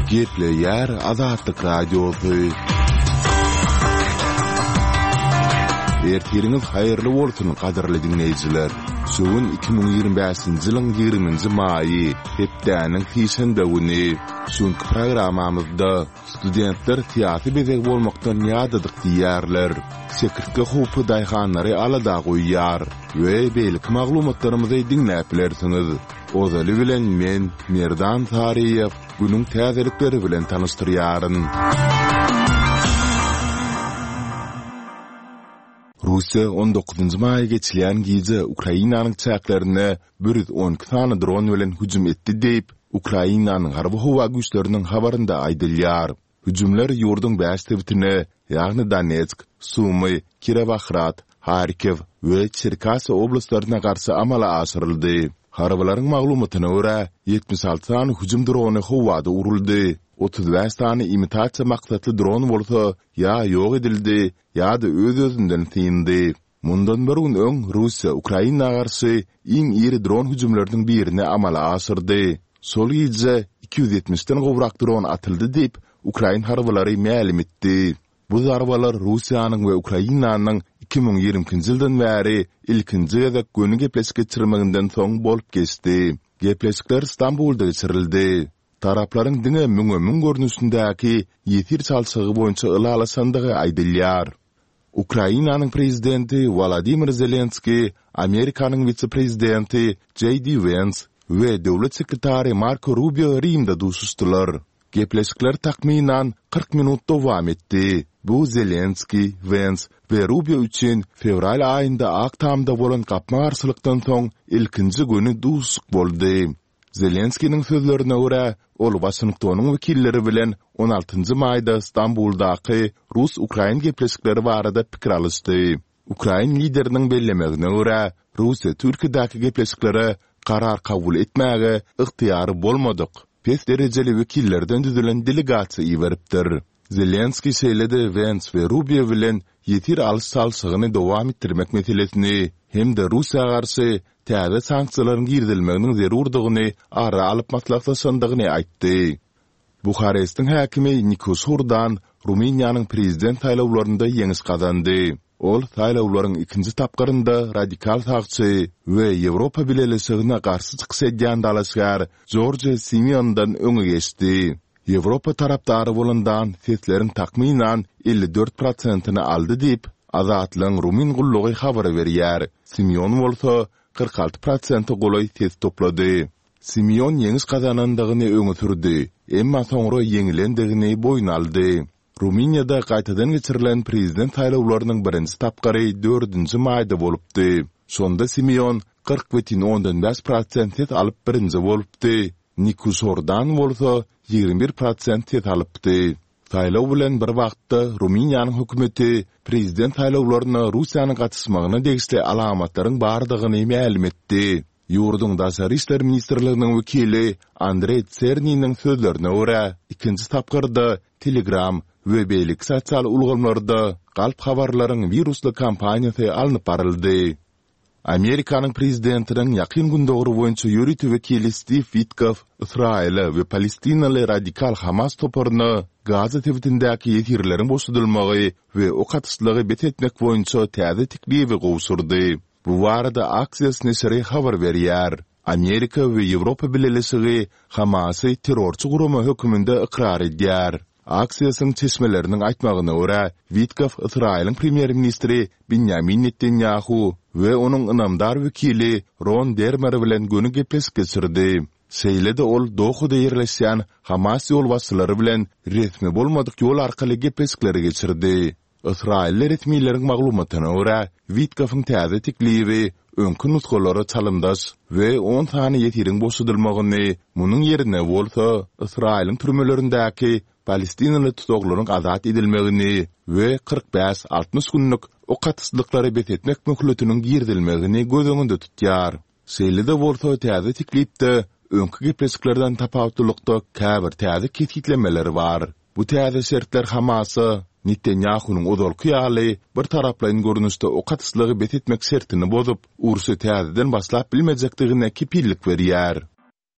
Gepleyer Azatlyk radiosu. Ertiriniz hayırlı bolsun kaderli dinleyiciler. Şuun 2025-nji ýylyň 20-nji maýy hepdäniň fiýşinde güni. Şuňky programamyzda studentler tiýatry bezek bolmakdan ýadadyk diýerler. Sekirtge hupy daýhanlary alada goýýar we beýlik maglumatlarymyzy dinläp bilersiňiz. Ozaly bilen men Merdan Tariýew günüň täzelikleri bilen tanıştyrýaryn. Russiya 19-njy maýy geçilýän gije Ukrainanyň çäklerine 110 tane dron bilen hüjüm etdi diýip Ukrainanyň harby howa güýçleriniň habarynda aýdylýar. Hüjümler ýurduň 5 tebitine, ýagny Donetsk, Sumy, Kirovohrad, Harkiv we Cherkasy oblaslaryna garşy amala aşyryldy. Harbalaryň maglumatyna görä 76 tane hüjüm drony howada uruldy. 35 tane imitasiya maksatly dron bolsa ýa ýok edildi, ýa-da öz-özünden tindi. Mundan bir gün öň Russiya Ukraina garşy iň iri dron hüjümleriniň birini amala aşyrdy. Sol gije 270-den gowrak dron atyldy diýip Ukraina harbalary ma'lum etdi. Bu zarbalar Russiýanyň we Ukrainanyň 2020-nji ýyldan bäri ilkinji ýa-da göni gepleşik geçirmeginden soň bolup geçdi. Gepleşikler Istanbulda geçirildi. Tarapların diňe müňe görnüşindäki ýetir çalşygy boýunça ılalaşandygy aýdylýar. Ukrainanyň prezidenti Volodymyr Zelenski, Amerikanyň vice-prezidenti J.D. Vance we döwlet sekretary Marco Rubio Rimde duşuşdylar. Gepleşikler takminan 40 minut dowam etdi. Bu Zelenski, Vance we Rubio üçin fevral aýynda Aktamda bolan gapma garşylykdan soň ilkinji güni duşuk boldy. Zelenski'nin sözlerine göre, ol Washington'un vekilleri bilen 16-njy maýda Istanbuldaky Rus-Ukrain gepleşikleri barada pikir alışdy. Ukrain lideriniň bellemegine göre, Russiýa Türkiýedaky gepleşikleri karar kabul etmäge yktyýary bolmadyk. Pes derejeli vekillerden düzülen delegasiýa iweripdir. Zelenski şeýledi Vance we Rubio bilen ýetir alys-salsygyny dowam etdirmek meselesini hem de Russiýa garşy täze sanksiýalaryň girdilmeginiň zerurdygyny ara alyp maslahatlaşandygyny aýtdy. Buharest'in häkimi Nikos Hurdan Ruminiýanyň prezident saýlawlarynda ýeňis kazandy. Ol saýlawlaryň ikinji tapgyrynda radikal sagçy we Ýewropa Birleşigine garşy çykyş edýän dalaşgar George Simeondan öňe geçdi. Ýewropa tarapdary bolandan sesleriň takminan 54%-ni aldy diýip Azatlyň Rumin gullugy habar berýär. Simeon bolsa 46% golay ses toplady. Simeon ýeňis kazanandygyny öňe sürdi, emma soňra ýeňilendigini boýun aldy. Ruminiýada gaýtadan geçirilen prezident saýlawlarynyň birinji tapgary 4-nji maýda bolupdy. Şonda Simeon 40,5% ses alyp birinji bolupdy. Nikos Hurdan bolsa 21% ses alypdy. Saýlaw bilen bir wagtda Ruminiýanyň hökümeti prezident saýlawlaryna Russiýanyň gatysmagyna degişli alamatlaryň bardygyny ma'lum etdi. Ýurduň daşary işler ministrliginiň wekili Andrey Tserniyň sözlerine görä, ikinji tapgyrda Telegram we beýlik sosial ulgamlarda galp habarlaryň virusly kampaniýasy alınıp baryldy. Amerikanyň prezidentiniň ýakyn gündogry boýunça ýörüti wekili Steve Witkoff, Israil we Palestinaly radikal Hamas toparyny Gaza tebitindäki ýetirleriň boşadylmagy we o katyslygy betetmek boýunça täze teklibi gowsurdy. Bu barada Axios nesri habar berýär. Amerika we Ýewropa Birleşigi Hamasy terrorçy gurumy höküminde ikrar edýär. Aksiýasyň çeşmeleriniň aýtmagyna görä, Witkoff Israiliň premier ministri Benjamin Netanyahu we onuň ynamdar wekili Ron Dermer bilen göni gepleşik geçirdi. Şeýlede ol Dohuda ýerleşýän Hamas ýolbaşçylary bilen resmi bolmadyk ýol arkaly gepleşikleri geçirdi. Israil resmiýetleriň maglumatyna görä, Witkoffyň täze teklibi öňkü nutgalary çalymdaş we 10 tane ýetiriň boşadylmagyny, munyň ýerine bolsa Israiliň türmelerindäki Palestinaly tutoklaryň azat edilmegini we 45-60 günlük o katyslyklary betetmek möhletiniň girdilmegini göz öňünde tutýar. Şeýlede bolsa täze teklipde öňkü gepleşiklerden tapawutlykda käbir täze ketitlemeleri bar. Bu täze şertler Hamasy Netanyahu'nun odolky ýaly bir taraplaryň görnüşde o katyslygy betetmek şertini bozup, ursy täzeden başlap bilmejekdigine kepillik berýär.